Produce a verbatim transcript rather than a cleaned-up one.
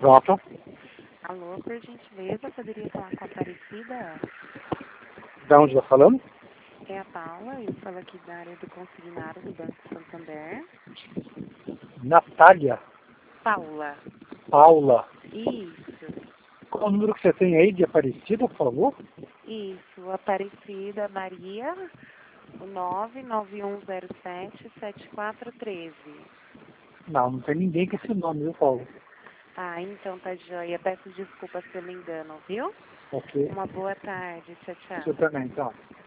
Pronto. Alô, por gentileza, poderia falar com a Aparecida? Da onde está falando? É a Paula, eu falo aqui da área do consignado do Banco Santander. Natália. Paula. Paula. Isso, Qual o número que você tem aí de Aparecida, por favor? isso, Aparecida Maria, o nove nove um zero sete sete quatro um três. Não, não tem ninguém com esse nome, viu, Paulo? Ah, então tá joia. Peço desculpas pelo engano, viu? Ok. Uma boa tarde. Tchau, tchau. Você também, então.